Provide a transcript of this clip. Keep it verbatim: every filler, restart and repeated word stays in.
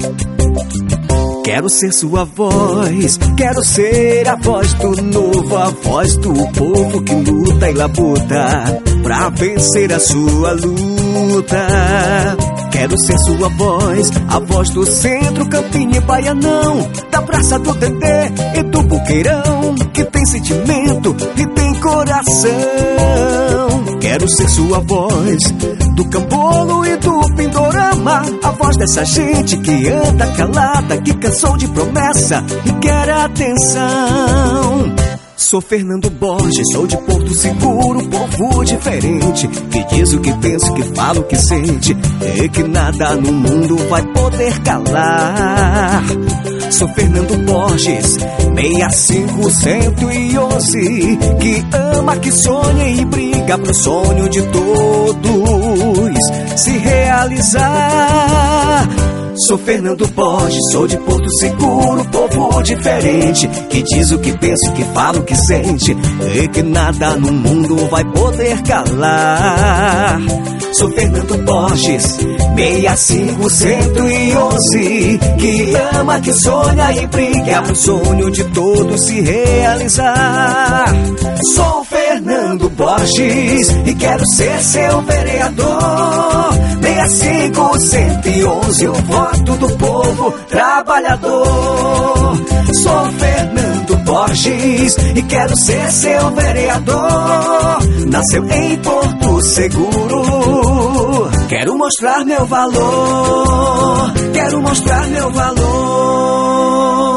Quero ser sua voz, quero ser a voz do novo, a voz do povo que luta e labuta pra vencer a sua luta. Quero ser sua voz, a voz do centro, Campinho e Baianão, da Praça do Dendê e do Buqueirão, que tem sentimento e tem coração. Quero ser sua voz, do Cambolo e do Pindorama, a voz dessa gente que anda calada, que cansou de promessa e quer atenção. Sou Fernando Borges, sou de Porto Seguro, povo diferente, que diz o que pensa, que fala o que sente, e que nada no mundo vai poder calar. Sou Fernando Borges, seis cinco cento e onze, que ama, que sonha e briga pro sonho de todos se realizar. Sou Fernando Borges, sou de Porto Seguro, povo diferente, que diz o que pensa, que fala o que sente, e que nada no mundo vai poder calar. Sou Fernando Borges, seis cinco cento e onze, que ama, que sonha e briga pro sonho de todos se realizar. Sou Fernando Borges e quero ser seu vereador. seis cinco cento e onze, o voto do povo trabalhador. Sou Fernando Borges e quero ser seu vereador. Nasceu em Porto Seguro. Quero mostrar meu valor, quero mostrar meu valor.